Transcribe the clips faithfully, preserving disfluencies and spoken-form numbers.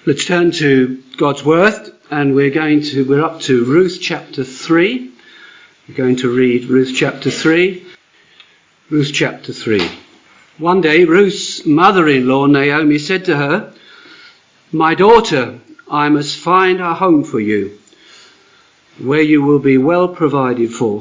Let's turn to God's Word, and we're going to, we're up to Ruth chapter three. We're going to read Ruth chapter three. Ruth chapter three. One day, Ruth's mother-in-law, Naomi, said to her, "My daughter, I must find a home for you, where you will be well provided for."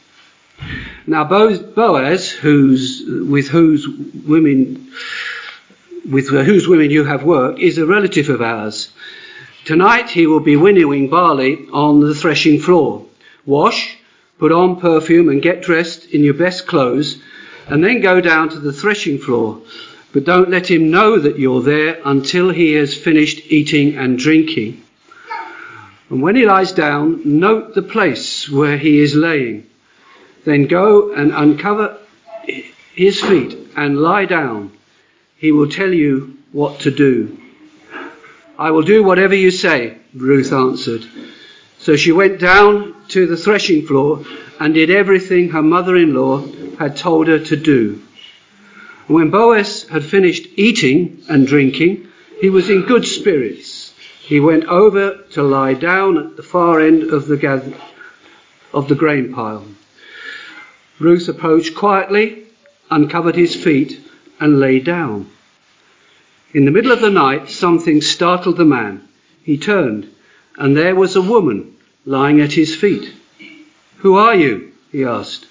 Now, Boaz, who's, with whose women... with whose women you have worked, is a relative of ours. Tonight he will be winnowing barley on the threshing floor. Wash, put on perfume and get dressed in your best clothes, and then go down to the threshing floor. But don't let him know that you're there until he has finished eating and drinking. And when he lies down, note the place where he is laying. Then go and uncover his feet and lie down. He will tell you what to do. "I will do whatever you say," Ruth answered. So she went down to the threshing floor and did everything her mother-in-law had told her to do. When Boaz had finished eating and drinking, he was in good spirits. He went over to lie down at the far end of the gather, of the grain pile. Ruth approached quietly, uncovered his feet, and lay down. In the middle of the night, something startled the man. He turned, and there was a woman lying at his feet. "Who are you?" he asked.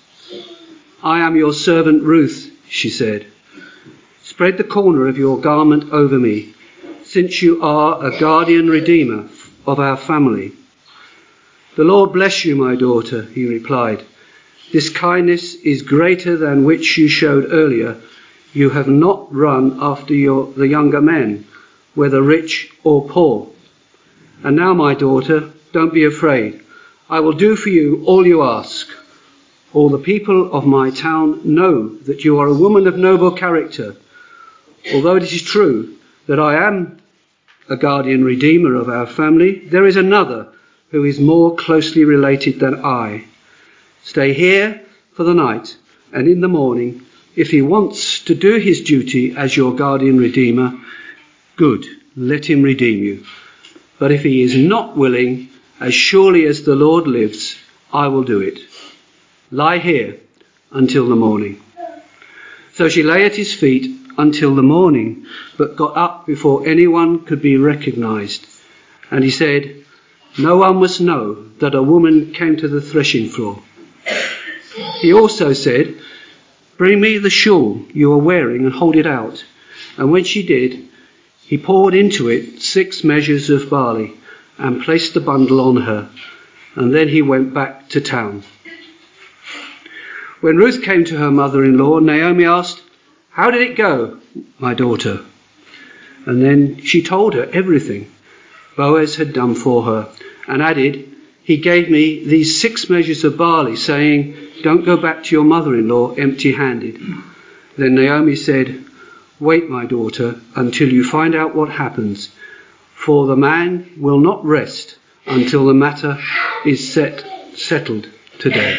"I am your servant Ruth," she said. "Spread the corner of your garment over me, since you are a guardian redeemer of our family." "The Lord bless you, my daughter," he replied. "This kindness is greater than which you showed earlier. You have not run after your, the younger men, whether rich or poor. And now, my daughter, don't be afraid. I will do for you all you ask. All the people of my town know that you are a woman of noble character. Although it is true that I am a guardian redeemer of our family, there is another who is more closely related than I. Stay here for the night, and in the morning, if he wants to do his duty as your guardian redeemer, good, let him redeem you. But if he is not willing, as surely as the Lord lives, I will do it. Lie here until the morning." So she lay at his feet until the morning, but got up before anyone could be recognized. And he said, "No one must know that a woman came to the threshing floor." He also said, "Bring me the shawl you are wearing and hold it out." And when she did, he poured into it six measures of barley and placed the bundle on her. And then he went back to town. When Ruth came to her mother-in-law, Naomi asked, "How did it go, my daughter?" And then she told her everything Boaz had done for her, and added, "He gave me these six measures of barley, saying, 'Don't go back to your mother-in-law empty-handed.'" Then Naomi said, "Wait, my daughter, until you find out what happens, for the man will not rest until the matter is set, settled today."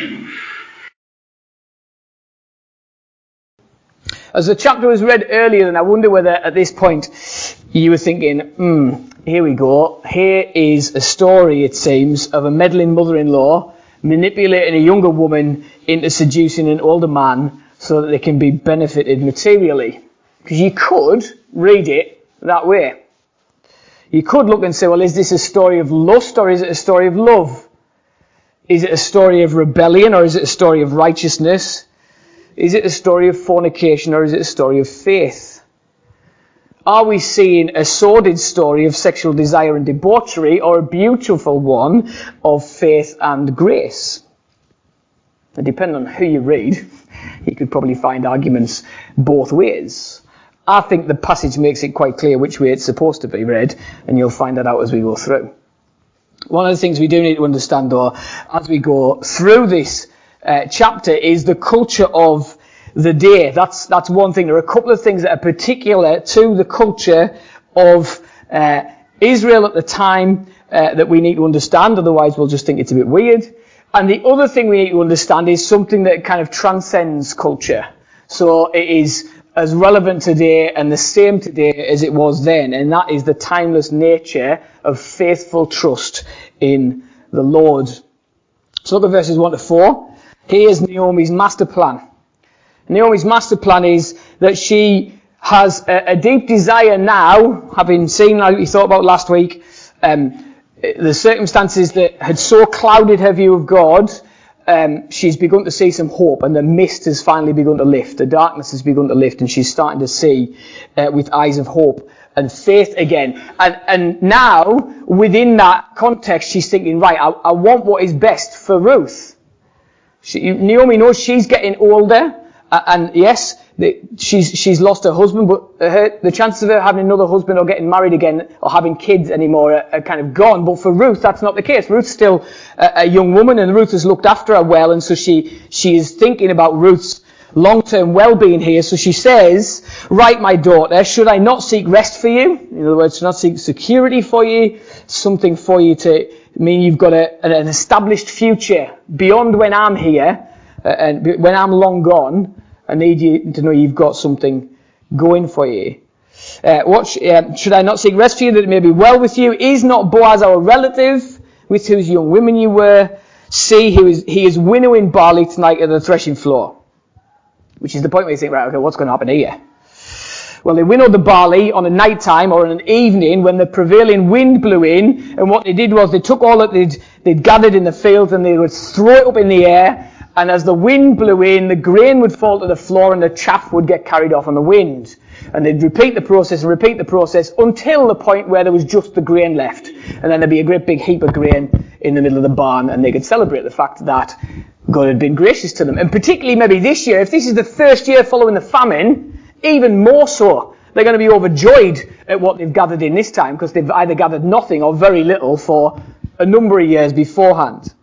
As the chapter was read earlier, and I wonder whether at this point you were thinking, hmm, here we go. Here is a story, it seems, of a meddling mother-in-law manipulating a younger woman into seducing an older man so that they can be benefited materially. Because you could read it that way. You could look and say, well, is this a story of lust or is it a story of love? Is it a story of rebellion or is it a story of righteousness? Is it a story of fornication or is it a story of faith? Are we seeing a sordid story of sexual desire and debauchery or a beautiful one of faith and grace? And depending on who you read, you could probably find arguments both ways. I think the passage makes it quite clear which way it's supposed to be read, and you'll find that out as we go through. One of the things we do need to understand, though, as we go through this uh, chapter is the culture of the day. That's that's one thing. There are a couple of things that are particular to the culture of uh, Israel at the time uh, that we need to understand. Otherwise, we'll just think it's a bit weird. And the other thing we need to understand is something that kind of transcends culture. So it is as relevant today and the same today as it was then, and that is the timeless nature of faithful trust in the Lord. So look at verses one to four. Here's Naomi's master plan. Naomi's master plan is that she has a, a deep desire now, having seen, like we thought about last week, um, the circumstances that had so clouded her view of God. Um, she's begun to see some hope, and the mist has finally begun to lift. The darkness has begun to lift, and she's starting to see uh, with eyes of hope and faith again. And, and now, within that context, she's thinking, right, I, I want what is best for Ruth. She, Naomi knows she's getting older, uh, and yes, the, she's she's lost her husband, but her, the chances of her having another husband or getting married again or having kids anymore are, are kind of gone. But for Ruth, that's not the case. Ruth's still a, a young woman, and Ruth has looked after her well, and so she she is thinking about Ruth's long-term well-being here. So she says, right, my daughter, should I not seek rest for you? In other words, should I not seek security for you, something for you to mean you've got a, an established future beyond when I'm here, uh, and when I'm long gone. I need you to know you've got something going for you. Uh, what sh- uh, should I not seek rest for you, that it may be well with you? Is not Boaz our relative, with whose young women you were? See, he is, he is winnowing barley tonight at the threshing floor. Which is the point where you think, right, okay, what's going to happen here? Well, they winnowed the barley on a night time or on an evening when the prevailing wind blew in, and what they did was they took all that they'd, they'd gathered in the fields and they would throw it up in the air. And as the wind blew in, the grain would fall to the floor and the chaff would get carried off on the wind. And they'd repeat the process and repeat the process until the point where there was just the grain left. And then there'd be a great big heap of grain in the middle of the barn, and they could celebrate the fact that God had been gracious to them. And particularly maybe this year, if this is the first year following the famine, even more so. They're going to be overjoyed at what they've gathered in this time, because they've either gathered nothing or very little for a number of years beforehand.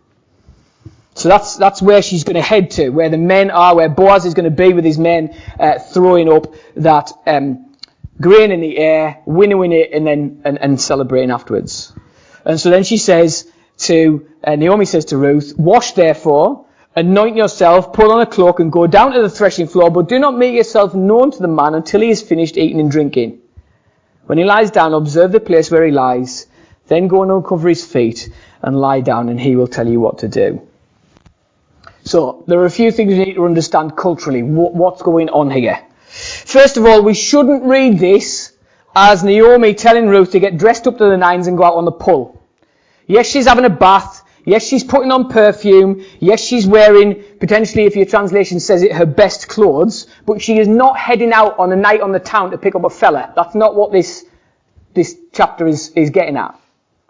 So that's that's where she's going to head to, where the men are, where Boaz is going to be with his men, uh, throwing up that um, grain in the air, winnowing it, and then and, and celebrating afterwards. And so then she says to uh, Naomi says to Ruth, "Wash therefore, anoint yourself, put on a cloak, and go down to the threshing floor, but do not make yourself known to the man until he has finished eating and drinking. When he lies down, observe the place where he lies, then go and uncover his feet and lie down, and he will tell you what to do." So, there are a few things we need to understand culturally, what's going on here. First of all, we shouldn't read this as Naomi telling Ruth to get dressed up to the nines and go out on the pull. Yes, she's having a bath. Yes, she's putting on perfume. Yes, she's wearing, potentially, if your translation says it, her best clothes. But she is not heading out on a night on the town to pick up a fella. That's not what this, this chapter is, is getting at.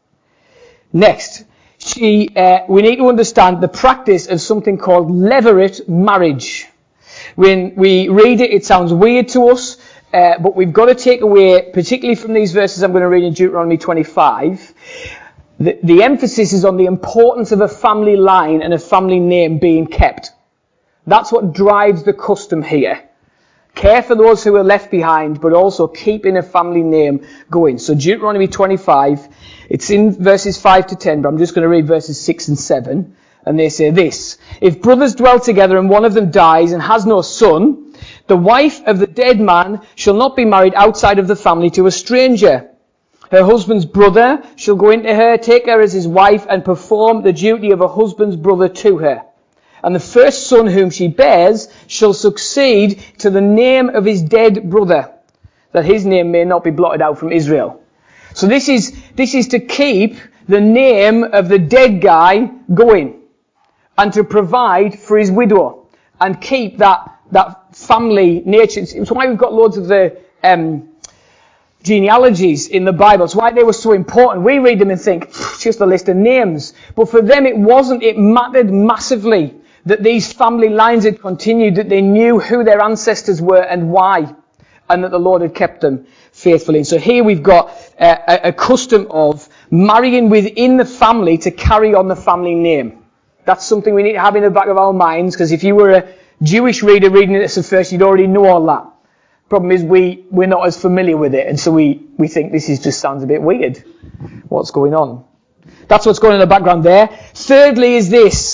Next. She, uh, we need to understand the practice of something called levirate marriage. When we read it, it sounds weird to us, uh, but we've got to take away, particularly from these verses I'm going to read in Deuteronomy twenty-five, the, the emphasis is on the importance of a family line and a family name being kept. That's what drives the custom here. Care for those who are left behind, but also keeping a family name going. So Deuteronomy twenty-five, it's in verses five to ten, but I'm just going to read verses six and seven. And they say this: "If brothers dwell together and one of them dies and has no son, the wife of the dead man shall not be married outside of the family to a stranger. Her husband's brother shall go into her, take her as his wife, and perform the duty of a husband's brother to her. And the first son whom she bears shall succeed to the name of his dead brother, that his name may not be blotted out from Israel." So this is, this is to keep the name of the dead guy going, and to provide for his widow, and keep that, that family nature. It's why we've got loads of the, um, genealogies in the Bible. It's why they were so important. We read them and think, it's just a list of names. But for them it wasn't. It mattered massively that these family lines had continued, that they knew who their ancestors were and why, and that the Lord had kept them faithfully. And so here we've got a, a custom of marrying within the family to carry on the family name. That's something we need to have in the back of our minds, because if you were a Jewish reader reading this at first, you'd already know all that. Problem is, we, we're not as familiar with it, and so we, we think this is just sounds a bit weird. What's going on? That's what's going on in the background there. Thirdly is this: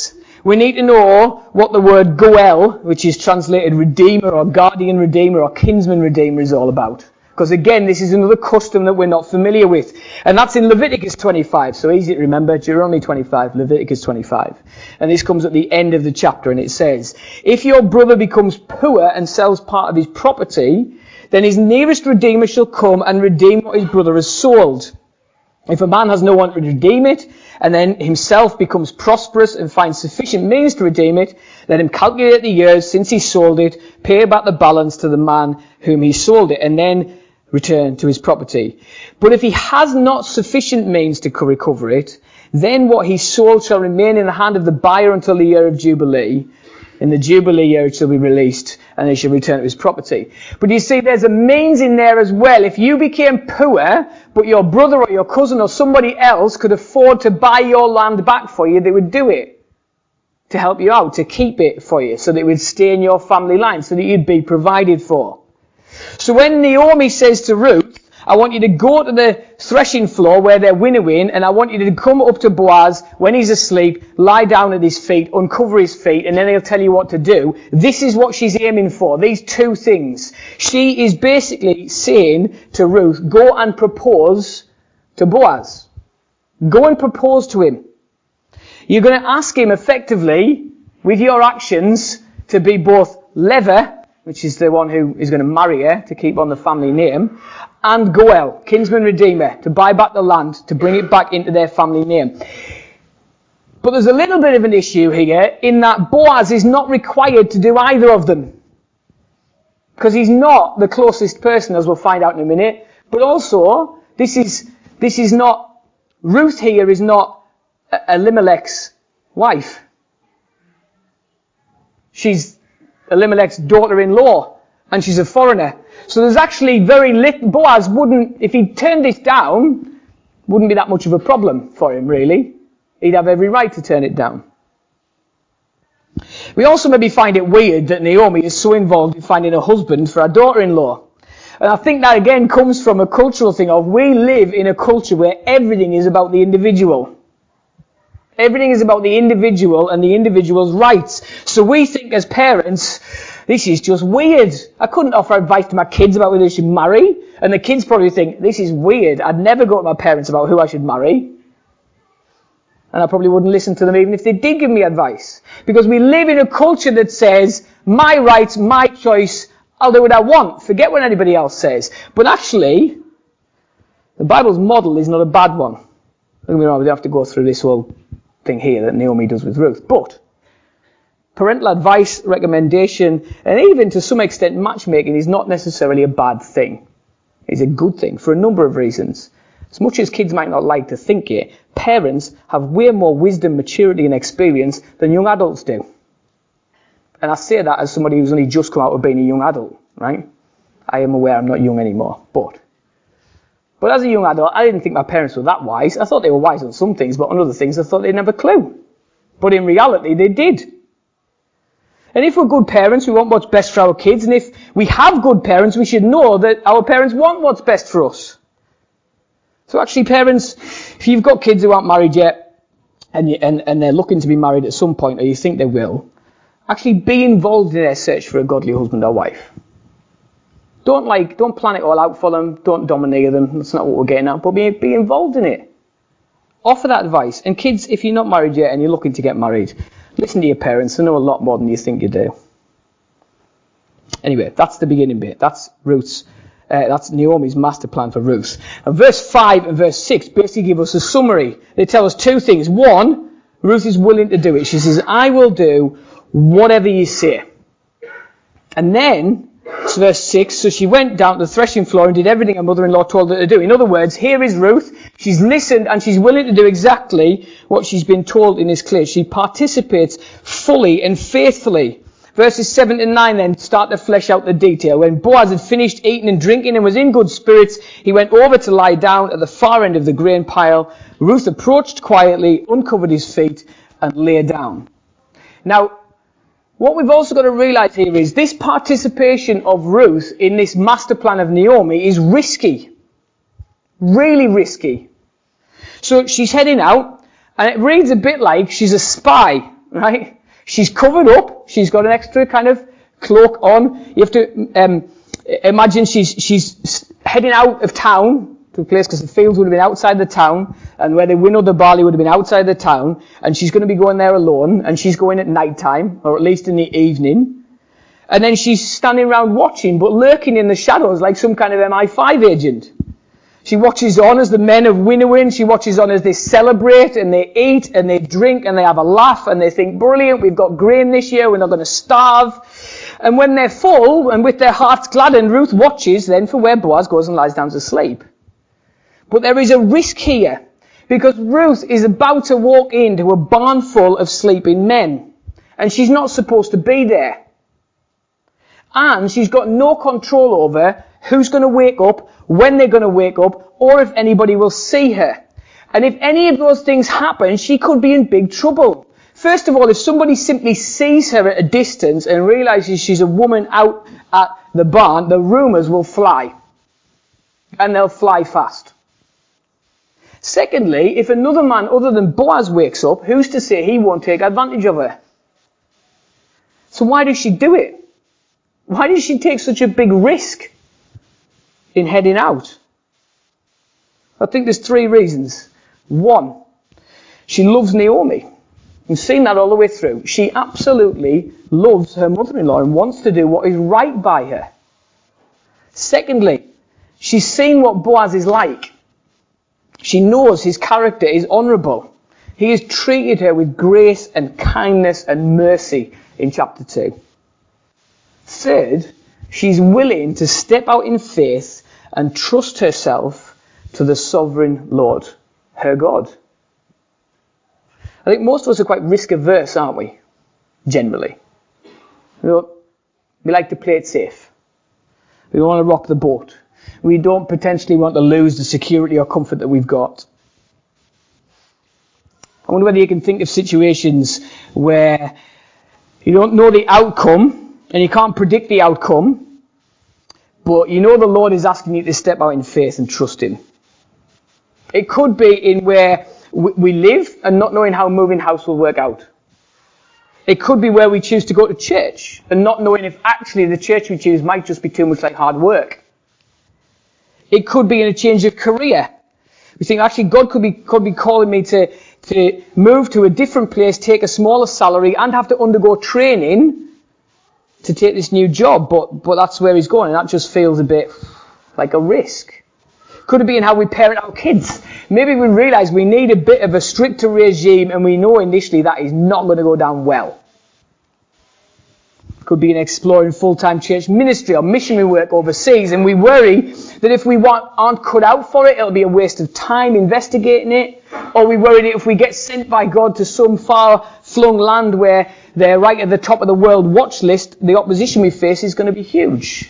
We need to know what the word goel, which is translated redeemer or guardian redeemer or kinsman redeemer, is all about. Because again, this is another custom that we're not familiar with. And that's in Leviticus twenty-five. So easy to remember. Deuteronomy twenty-five, Leviticus twenty-five. And this comes at the end of the chapter, and it says, if your brother becomes poor and sells part of his property, then his nearest redeemer shall come and redeem what his brother has sold. If a man has no one to redeem it, and then himself becomes prosperous and finds sufficient means to redeem it, let him calculate the years since he sold it, pay back the balance to the man whom he sold it, and then return to his property. But if he has not sufficient means to recover it, then what he sold shall remain in the hand of the buyer until the year of Jubilee. In the Jubilee year it shall be released, and he shall return to his property. But you see, there's a means in there as well. If you became poor, but your brother or your cousin or somebody else could afford to buy your land back for you, they would do it to help you out, to keep it for you, so that it would stay in your family line, so that you'd be provided for. So when Naomi says to Ruth, I want you to go to the threshing floor where they're winnowing, and I want you to come up to Boaz when he's asleep, lie down at his feet, uncover his feet, and then he'll tell you what to do. This is what she's aiming for, these two things. She is basically saying to Ruth, go and propose to Boaz. Go and propose to him. You're going to ask him effectively, with your actions, to be both lever, which is the one who is going to marry her, to keep on the family name, and Goel, kinsman redeemer, to buy back the land, to bring it back into their family name. But there's a little bit of an issue here, in that Boaz is not required to do either of them. Because he's not the closest person, as we'll find out in a minute. But also, this is, this is not, Ruth here is not Elimelech's wife. She's Elimelech's daughter-in-law, and she's a foreigner. So there's actually very little, Boaz wouldn't, if he turned this down, wouldn't be that much of a problem for him, really. He'd have every right to turn it down. We also maybe find it weird that Naomi is so involved in finding a husband for her daughter-in-law. And I think that again comes from a cultural thing of, we live in a culture where everything is about the individual. Everything is about the individual and the individual's rights. So we think as parents, this is just weird. I couldn't offer advice to my kids about whether they should marry. And the kids probably think, this is weird. I'd never go to my parents about who I should marry. And I probably wouldn't listen to them even if they did give me advice. Because we live in a culture that says, my rights, my choice, I'll do what I want. Forget what anybody else says. But actually, the Bible's model is not a bad one. Don't get me wrong, we don't have to go through this whole thing here that Naomi does with Ruth. But parental advice, recommendation, and even to some extent matchmaking is not necessarily a bad thing. It's a good thing for a number of reasons. As much as kids might not like to think it, parents have way more wisdom, maturity and experience than young adults do. And I say that as somebody who's only just come out of being a young adult, right? I am aware I'm not young anymore, but But as a young adult, I didn't think my parents were that wise. I thought they were wise on some things, but on other things I thought they'd have a clue. But in reality, they did. And if we're good parents, we want what's best for our kids. And if we have good parents, we should know that our parents want what's best for us. So actually, parents, if you've got kids who aren't married yet, and, you, and, and they're looking to be married at some point, or you think they will, actually be involved in their search for a godly husband or wife. Don't like, don't plan it all out for them. Don't domineer them. That's not what we're getting at. But be, be involved in it. Offer that advice. And kids, if you're not married yet and you're looking to get married, listen to your parents. They know a lot more than you think you do. Anyway, that's the beginning bit. That's Ruth's, uh, that's Naomi's master plan for Ruth. And verse five and verse six basically give us a summary. They tell us two things. One, Ruth is willing to do it. She says, I will do whatever you say. And then, it's verse six, so she went down to the threshing floor and did everything her mother-in-law told her to do. In other words, here is Ruth. She's listened and she's willing to do exactly what she's been told in this place. She participates fully and faithfully. Verses seven and nine then start to flesh out the detail. When Boaz had finished eating and drinking and was in good spirits, he went over to lie down at the far end of the grain pile. Ruth approached quietly, uncovered his feet, and lay down. Now, what we've also got to realise here is this participation of Ruth in this master plan of Naomi is risky. Really risky. So she's heading out, and it reads a bit like she's a spy. right? She's covered up. She's got an extra kind of cloak on. You have to um, imagine she's she's heading out of town to a place, because the fields would have been outside the town, and where they winnowed the barley would have been outside the town, and she's going to be going there alone, and she's going at night time, or at least in the evening. And then she's standing around watching, but lurking in the shadows like some kind of M I five agent. She watches on as the men are winnowing. She watches on as they celebrate and they eat and they drink and they have a laugh and they think, brilliant, we've got grain this year, we're not going to starve. And when they're full and with their hearts gladdened, Ruth watches then for where Boaz goes and lies down to sleep. But there is a risk here, because Ruth is about to walk into a barn full of sleeping men. And she's not supposed to be there. And she's got no control over who's going to wake up, when they're going to wake up, or if anybody will see her. And if any of those things happen, she could be in big trouble. First of all, if somebody simply sees her at a distance and realizes she's a woman out at the barn, the rumors will fly. And they'll fly fast. Secondly, if another man other than Boaz wakes up, who's to say he won't take advantage of her? So why does she do it? Why does she take such a big risk in heading out? I think there's three reasons. One, she loves Naomi. We've seen that all the way through. She absolutely loves her mother-in-law and wants to do what is right by her. Secondly, she's seen what Boaz is like. She knows his character is honourable. He has treated her with grace and kindness and mercy in chapter two. Third, she's willing to step out in faith and trust herself to the sovereign Lord, her God. I think most of us are quite risk averse, aren't we? Generally. We, don't, we like to play it safe. We don't want to rock the boat. We don't potentially want to lose the security or comfort that we've got. I wonder whether you can think of situations where you don't know the outcome and you can't predict the outcome, but you know the Lord is asking you to step out in faith and trust Him. It could be in where we live and not knowing how moving house will work out. It could be where we choose to go to church and not knowing if actually the church we choose might just be too much like hard work. It could be in a change of career. We think actually God could be could be calling me to, to move to a different place, take a smaller salary and have to undergo training to take this new job, but but that's where He's going, and that just feels a bit like a risk. Could it be in how we parent our kids? Maybe we realise we need a bit of a stricter regime and we know initially that is not going to go down well. Could be in exploring full-time church ministry or missionary work overseas, and we worry that if we want, aren't cut out for it, it'll be a waste of time investigating it. Or we worry that if we get sent by God to some far-flung land where they're right at the top of the world watch list, the opposition we face is going to be huge.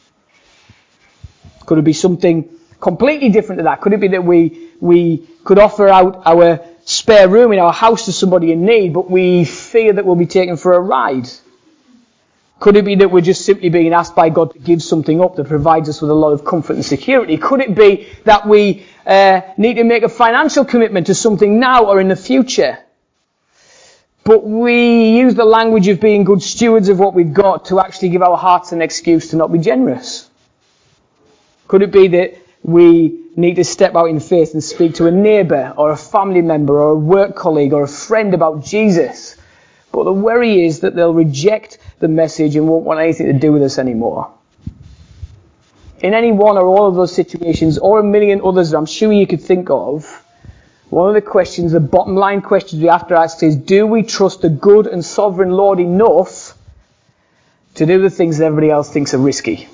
Could it be something completely different to that? Could it be that we we could offer out our spare room in our house to somebody in need, but we fear that we'll be taken for a ride? Could it be that we're just simply being asked by God to give something up that provides us with a lot of comfort and security? Could it be that we uh, need to make a financial commitment to something now or in the future, but we use the language of being good stewards of what we've got to actually give our hearts an excuse to not be generous? Could it be that we need to step out in faith and speak to a neighbour or a family member or a work colleague or a friend about Jesus, but the worry is that they'll reject the message and won't want anything to do with us anymore? In any one or all of those situations, or a million others that I'm sure you could think of, one of the questions, the bottom line questions we have to ask is, do we trust the good and sovereign Lord enough to do the things that everybody else thinks are risky?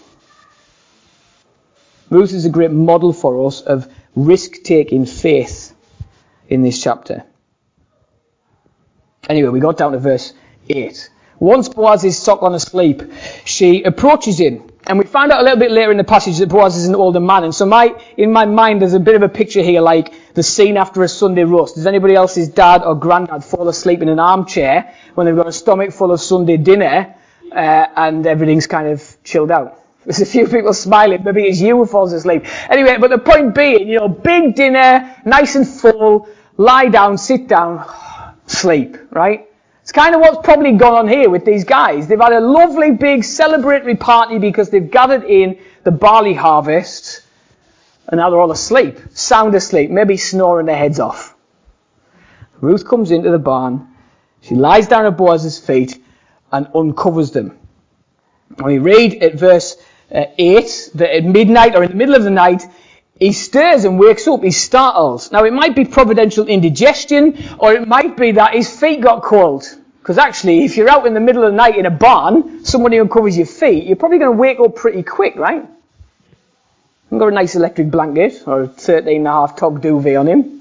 Ruth is a great model for us of risk-taking faith in this chapter. Anyway, we got down to verse eight. Once Boaz is sock on asleep, she approaches him. And we find out a little bit later in the passage that Boaz is an older man. And so my, in my mind, there's a bit of a picture here like the scene after a Sunday roast. Does anybody else's dad or granddad fall asleep in an armchair when they've got a stomach full of Sunday dinner uh, and everything's kind of chilled out? There's a few people smiling. Maybe it's you who falls asleep. Anyway, but the point being, you know, big dinner, nice and full, lie down, sit down, sleep, right? It's kind of what's probably gone on here with these guys. They've had a lovely big celebratory party because they've gathered in the barley harvest, and now they're all asleep, sound asleep, maybe snoring their heads off. Ruth comes into the barn, she lies down at Boaz's feet and uncovers them. And we read at verse uh, eight that at midnight or in the middle of the night, he stirs and wakes up, he's startled. Now it might be providential indigestion, or it might be that his feet got cold. Because actually, if you're out in the middle of the night in a barn, somebody uncovers your feet, you're probably going to wake up pretty quick, right? I've got a nice electric blanket, or a thirteen and a half tog duvet on him.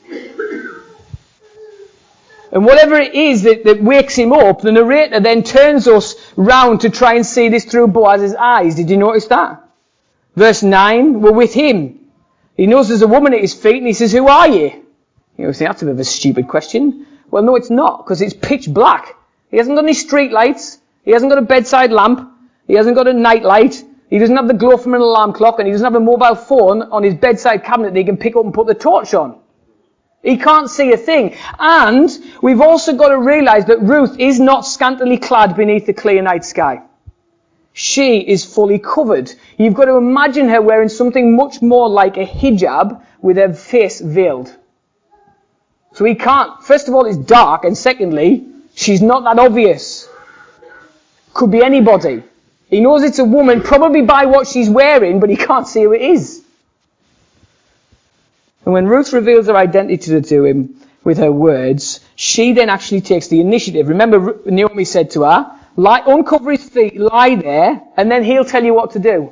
And whatever it is that, that wakes him up, the narrator then turns us round to try and see this through Boaz's eyes. Did you notice that? Verse nine, we're with him. He knows there's a woman at his feet and he says, who are you? You know, think that's a bit of a stupid question. Well, no, it's not, because it's pitch black. He hasn't got any street lights. He hasn't got a bedside lamp. He hasn't got a night light. He doesn't have the glow from an alarm clock, and he doesn't have a mobile phone on his bedside cabinet that he can pick up and put the torch on. He can't see a thing. And we've also got to realise that Ruth is not scantily clad beneath the clear night sky. She is fully covered. You've got to imagine her wearing something much more like a hijab with her face veiled. So he can't. First of all, it's dark, and secondly, she's not that obvious. Could be anybody. He knows it's a woman, probably by what she's wearing, but he can't see who it is. And when Ruth reveals her identity to him with her words, she then actually takes the initiative. Remember, Naomi said to her, lie, uncover his feet, lie there, and then he'll tell you what to do.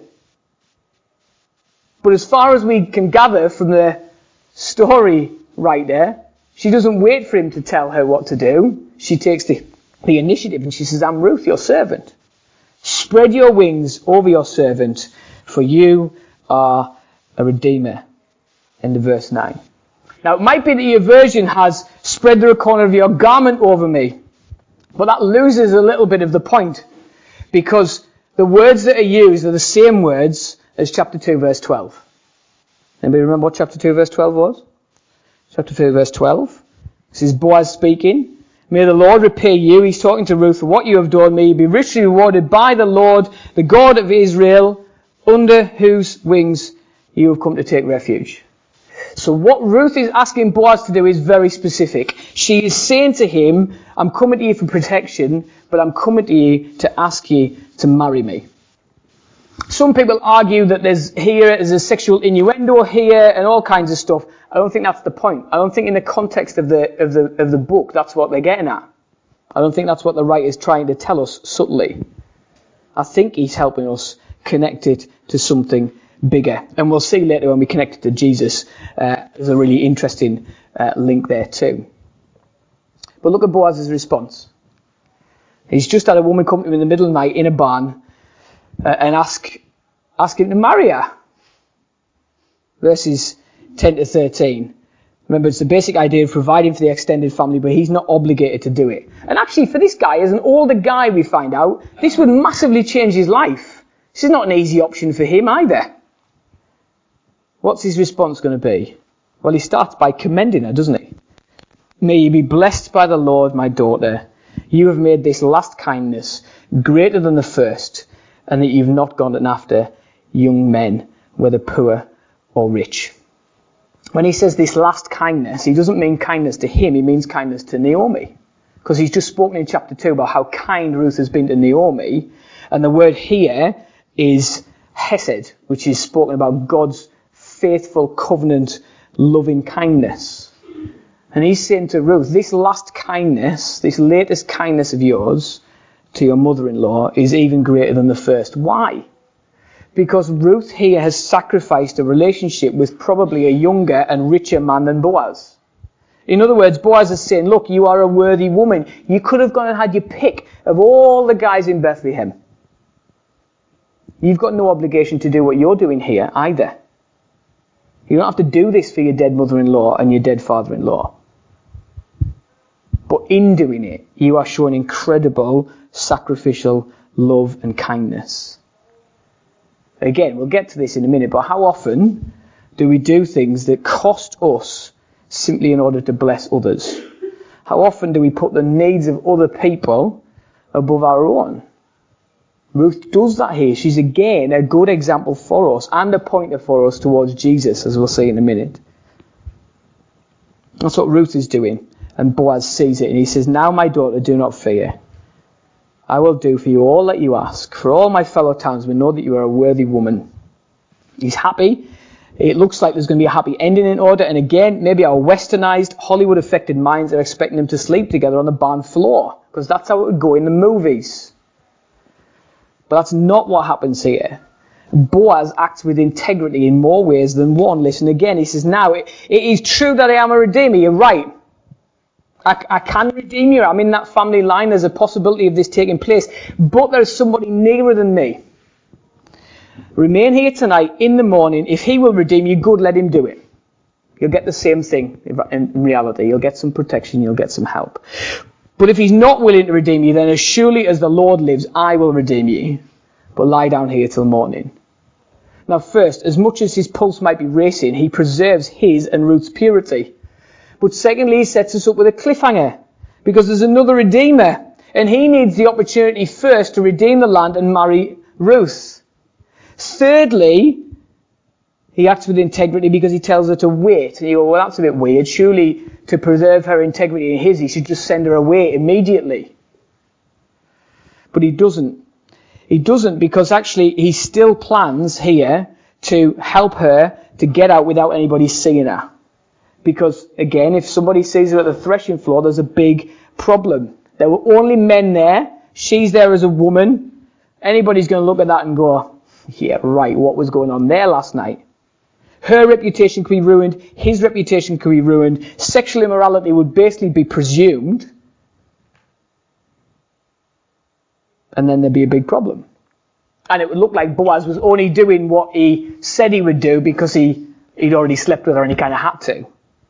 But as far as we can gather from the story right there, she doesn't wait for him to tell her what to do. She takes the, the initiative and she says, I'm Ruth, your servant. Spread your wings over your servant, for you are a redeemer. End of verse nine. Now, it might be that your version has spread the corner of your garment over me, but that loses a little bit of the point, because the words that are used are the same words as chapter two, verse twelve. Anybody remember what chapter two, verse twelve was? Chapter two, verse twelve. This is Boaz speaking. May the Lord repay you. He's talking to Ruth. For what you have done, may you be richly rewarded by the Lord, the God of Israel, under whose wings you have come to take refuge. So what Ruth is asking Boaz to do is very specific. She is saying to him, I'm coming to you for protection, but I'm coming to you to ask you to marry me. Some people argue that there's here is a sexual innuendo here and all kinds of stuff. I don't think that's the point. I don't think in the context of the of the of the book that's what they're getting at. I don't think that's what the writer is trying to tell us subtly. I think he's helping us connect it to something bigger. And we'll see later when we connect it to Jesus, uh, there's a really interesting uh, link there too. But look at Boaz's response. He's just had a woman come to him in the middle of the night in a barn uh, and ask ask him to marry her. Verses ten to thirteen. Remember, it's the basic idea of providing for the extended family, but he's not obligated to do it. And actually, for this guy, as an older guy, we find out, this would massively change his life. This is not an easy option for him either. What's his response going to be? Well, he starts by commending her, doesn't he? May you be blessed by the Lord, my daughter. You have made this last kindness greater than the first, and that you've not gone after young men, whether poor or rich. When he says this last kindness, he doesn't mean kindness to him, he means kindness to Naomi. Because he's just spoken in chapter two about how kind Ruth has been to Naomi. And the word here is hesed, which is spoken about God's faithful covenant loving kindness. And he's saying to Ruth, this last kindness, this latest kindness of yours to your mother-in-law is even greater than the first. Why? Because Ruth here has sacrificed a relationship with probably a younger and richer man than Boaz. In other words, Boaz is saying, look, you are a worthy woman. You could have gone and had your pick of all the guys in Bethlehem. You've got no obligation to do what you're doing here either. You don't have to do this for your dead mother-in-law and your dead father-in-law. But in doing it, you are showing incredible sacrificial love and kindness. Again, we'll get to this in a minute, but how often do we do things that cost us simply in order to bless others? How often do we put the needs of other people above our own? Ruth does that here. She's again a good example for us and a pointer for us towards Jesus, as we'll see in a minute. That's what Ruth is doing. And Boaz sees it and he says, "Now my daughter, do not fear. I will do for you all that you ask. For all my fellow townsmen know that you are a worthy woman." He's happy. It looks like there's going to be a happy ending in order. And again, maybe our westernized, Hollywood-affected minds are expecting them to sleep together on the barn floor, because that's how it would go in the movies. But that's not what happens here. Boaz acts with integrity in more ways than one. Listen again. He says, "Now, it, it is true that I am a redeemer. You're right. I, I can redeem you. I'm in that family line. There's a possibility of this taking place. But there's somebody nearer than me. Remain here tonight. In the morning, if he will redeem you, good, let him do it." You'll get the same thing in reality. You'll get some protection. You'll get some help. "But if he's not willing to redeem you, then as surely as the Lord lives, I will redeem you. But lie down here till morning." Now first, as much as his pulse might be racing, he preserves his and Ruth's purity. But secondly, he sets us up with a cliffhanger, because there's another redeemer, and he needs the opportunity first to redeem the land and marry Ruth. Thirdly, he acts with integrity because he tells her to wait. And you go, well, that's a bit weird. Surely to preserve her integrity and his, he should just send her away immediately. But he doesn't. He doesn't, because actually he still plans here to help her to get out without anybody seeing her. Because, again, if somebody sees her at the threshing floor, there's a big problem. There were only men there. She's there as a woman. Anybody's going to look at that and go, yeah, right, what was going on there last night? Her reputation could be ruined. His reputation could be ruined. Sexual immorality would basically be presumed. And then there'd be a big problem. And it would look like Boaz was only doing what he said he would do because he, he'd already slept with her and he kind of had to.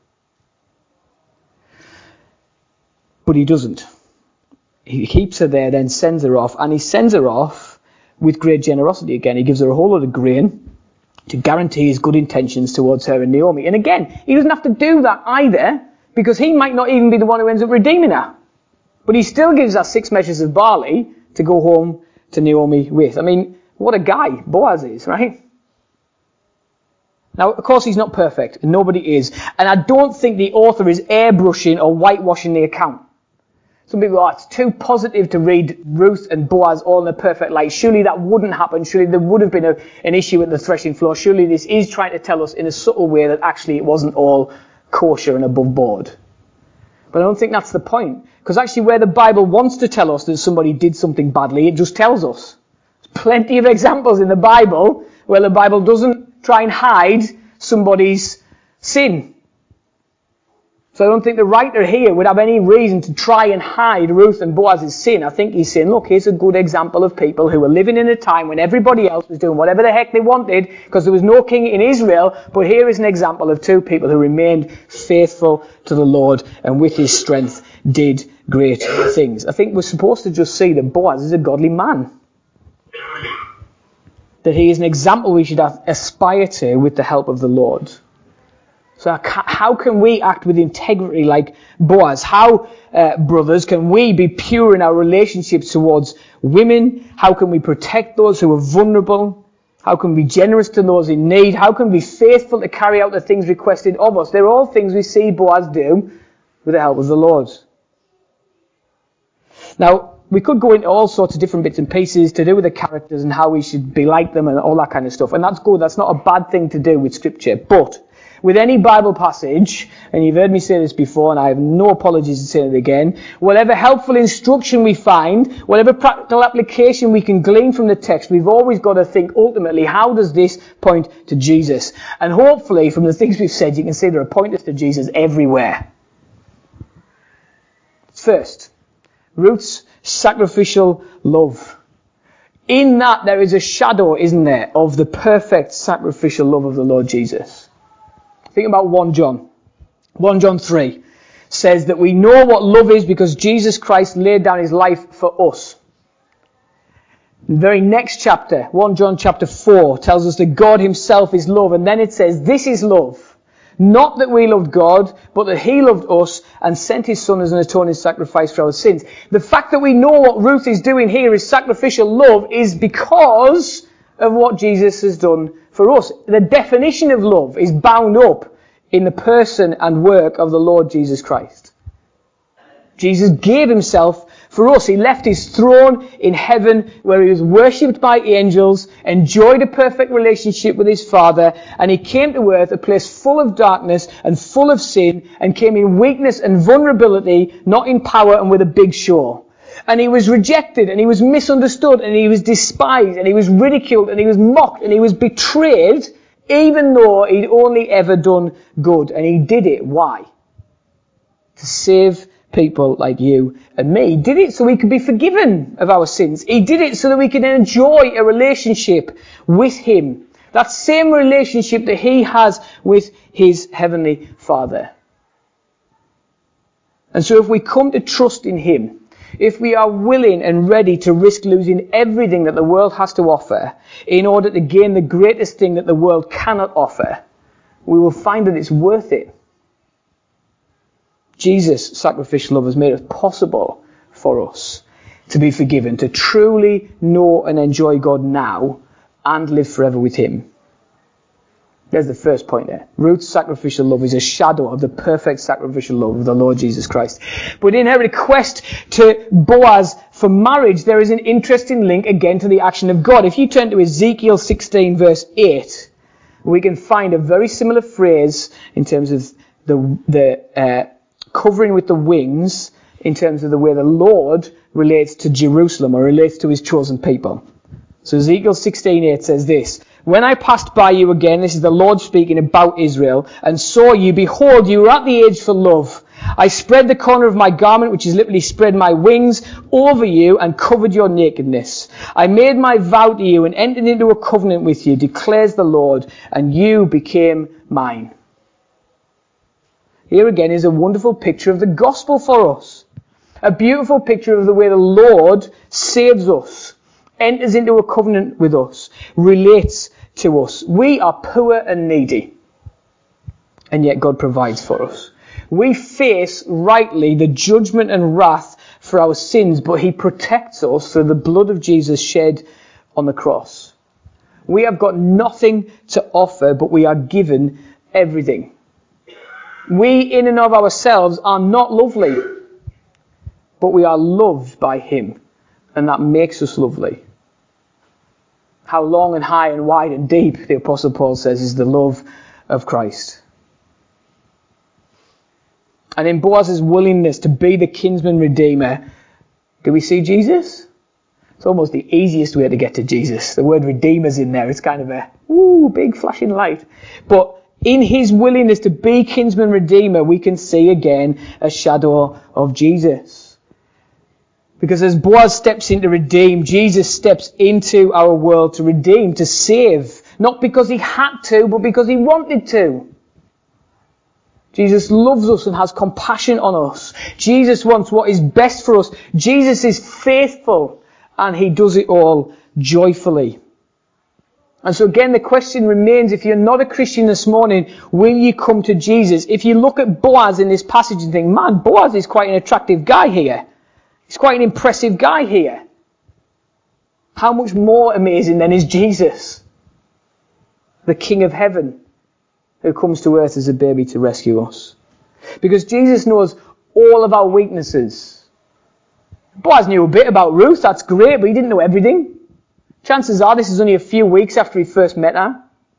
But he doesn't. He keeps her there, then sends her off. And he sends her off with great generosity again. He gives her a whole lot of grain to guarantee his good intentions towards her and Naomi. And again, he doesn't have to do that either, because he might not even be the one who ends up redeeming her. But he still gives her six measures of barley to go home to Naomi with. I mean, what a guy Boaz is, right? Now, of course, he's not perfect, and nobody is. And I don't think the author is airbrushing or whitewashing the account. Some people are, oh, it's too positive to read Ruth and Boaz all in a perfect light. Surely that wouldn't happen. Surely there would have been a, an issue at the threshing floor. Surely this is trying to tell us in a subtle way that actually it wasn't all kosher and above board. But I don't think that's the point. Because actually where the Bible wants to tell us that somebody did something badly, it just tells us. There's plenty of examples in the Bible where the Bible doesn't try and hide somebody's sin. So I don't think the writer here would have any reason to try and hide Ruth and Boaz's sin. I think he's saying, look, here's a good example of people who were living in a time when everybody else was doing whatever the heck they wanted because there was no king in Israel. But here is an example of two people who remained faithful to the Lord and with his strength did great things. I think we're supposed to just see that Boaz is a godly man. That he is an example we should aspire to with the help of the Lord. So how can we act with integrity like Boaz? How, uh, brothers, can we be pure in our relationships towards women? How can we protect those who are vulnerable? How can we be generous to those in need? How can we be faithful to carry out the things requested of us? They're all things we see Boaz do with the help of the Lord. Now, we could go into all sorts of different bits and pieces to do with the characters and how we should be like them and all that kind of stuff. And that's good. That's not a bad thing to do with Scripture. But with any Bible passage, and you've heard me say this before, and I have no apologies in saying it again, whatever helpful instruction we find, whatever practical application we can glean from the text, we've always got to think, ultimately, how does this point to Jesus? And hopefully, from the things we've said, you can see there are pointers to Jesus everywhere. First, Ruth's sacrificial love. In that, there is a shadow, isn't there, of the perfect sacrificial love of the Lord Jesus. Think about First John. First John three says that we know what love is because Jesus Christ laid down his life for us. The very next chapter, First John chapter four, tells us that God himself is love. And then it says, this is love, Not that we loved God, but that he loved us and sent his son as an atoning sacrifice for our sins. The fact that we know what Ruth is doing here is sacrificial love is because of what Jesus has done for us. The definition of love is bound up in the person and work of the Lord Jesus Christ. Jesus gave himself for us. He left his throne in heaven where he was worshipped by angels, enjoyed a perfect relationship with his Father, and he came to earth, a place full of darkness and full of sin, and came in weakness and vulnerability, not in power and with a big show. And he was rejected, and he was misunderstood, and he was despised, and he was ridiculed, and he was mocked, and he was betrayed, even though he'd only ever done good. And he did it. Why? To save people like you and me. He did it so we could be forgiven of our sins. He did it so that we could enjoy a relationship with him. That same relationship that he has with his heavenly Father. And so if we come to trust in him, if we are willing and ready to risk losing everything that the world has to offer in order to gain the greatest thing that the world cannot offer, we will find that it's worth it. Jesus' sacrificial love has made it possible for us to be forgiven, to truly know and enjoy God now and live forever with him. There's the first point there. Ruth's sacrificial love is a shadow of the perfect sacrificial love of the Lord Jesus Christ. But in her request to Boaz for marriage, there is an interesting link again to the action of God. If you turn to Ezekiel sixteen verse eight, we can find a very similar phrase in terms of the, the uh, covering with the wings, in terms of the way the Lord relates to Jerusalem or relates to his chosen people. So Ezekiel sixteen eight says this, "When I passed by you again," this is the Lord speaking about Israel, "and saw you, behold, you were at the age for love. I spread the corner of my garment," which is literally spread my wings, "over you and covered your nakedness. I made my vow to you and entered into a covenant with you, declares the Lord, and you became mine." Here again is a wonderful picture of the gospel for us. A beautiful picture of the way the Lord saves us, enters into a covenant with us, relates to us. We are poor and needy, and yet God provides for us. We face rightly the judgment and wrath for our sins, but he protects us through the blood of Jesus shed on the cross. We have got nothing to offer, but we are given everything. We in and of ourselves are not lovely, but we are loved by him, and that makes us lovely. How long and high and wide and deep, the Apostle Paul says, is the love of Christ. And in Boaz's willingness to be the kinsman redeemer, do we see Jesus? It's almost the easiest way to get to Jesus. The word redeemer's in there. It's kind of a woo, big flashing light. But in his willingness to be kinsman redeemer, we can see again a shadow of Jesus. Because as Boaz steps in to redeem, Jesus steps into our world to redeem, to save. Not because he had to, but because he wanted to. Jesus loves us and has compassion on us. Jesus wants what is best for us. Jesus is faithful and he does it all joyfully. And so again, the question remains, if you're not a Christian this morning, will you come to Jesus? If you look at Boaz in this passage and think, man, Boaz is quite an attractive guy here. He's quite an impressive guy here. How much more amazing then is Jesus, the King of Heaven, who comes to earth as a baby to rescue us. Because Jesus knows all of our weaknesses. Boaz knew a bit about Ruth, that's great, but he didn't know everything. Chances are this is only a few weeks after he first met her.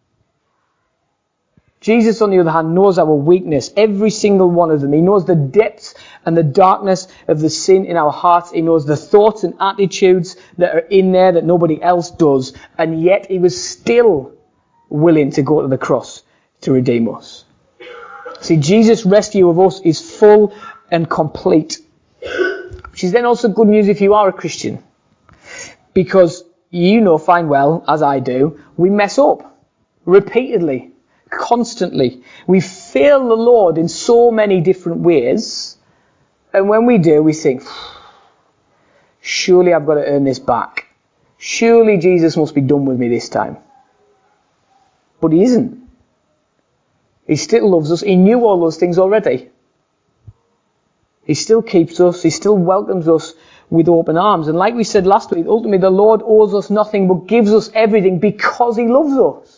Jesus, on the other hand, knows our weakness, every single one of them. He knows the depths and the darkness of the sin in our hearts. He knows the thoughts and attitudes that are in there that nobody else does. And yet he was still willing to go to the cross to redeem us. See, Jesus' rescue of us is full and complete. Which is then also good news if you are a Christian. Because you know fine well, as I do, we mess up repeatedly, constantly. We fail the Lord in so many different ways. And when we do, we think, surely I've got to earn this back. Surely Jesus must be done with me this time. But he isn't. He still loves us. He knew all those things already. He still keeps us. He still welcomes us with open arms. And like we said last week, ultimately the Lord owes us nothing but gives us everything because He loves us.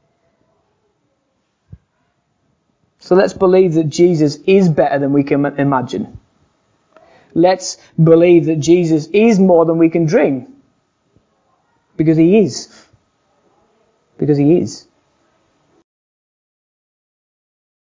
So let's believe that Jesus is better than we can imagine. Let's believe that Jesus is more than we can dream. Because He is. Because He is.